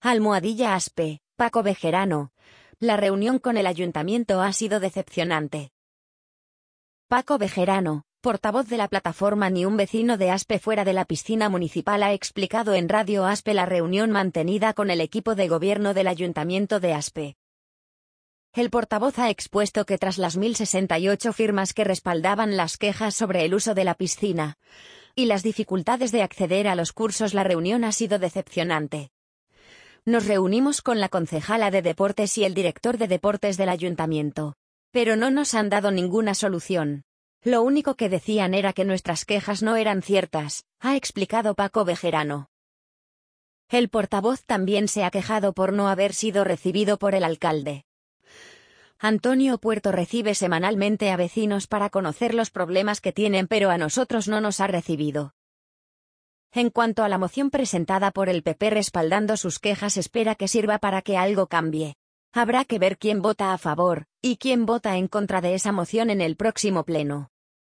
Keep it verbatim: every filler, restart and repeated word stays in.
Almohadilla Aspe, Paco Bejerano. La reunión con el ayuntamiento ha sido decepcionante. Paco Bejerano, portavoz de la plataforma Ni un vecino de Aspe fuera de la piscina municipal, ha explicado en Radio Aspe la reunión mantenida con el equipo de gobierno del ayuntamiento de Aspe. El portavoz ha expuesto que tras las mil sesenta y ocho firmas que respaldaban las quejas sobre el uso de la piscina y las dificultades de acceder a los cursos, la reunión ha sido decepcionante. Nos reunimos con la concejala de deportes y el director de deportes del ayuntamiento, pero no nos han dado ninguna solución. Lo único que decían era que nuestras quejas no eran ciertas, ha explicado Paco Bejerano. El portavoz también se ha quejado por no haber sido recibido por el alcalde. Antonio Puerto recibe semanalmente a vecinos para conocer los problemas que tienen, pero a nosotros no nos ha recibido. En cuanto a la moción presentada por el P P respaldando sus quejas, espera que sirva para que algo cambie. Habrá que ver quién vota a favor y quién vota en contra de esa moción en el próximo pleno.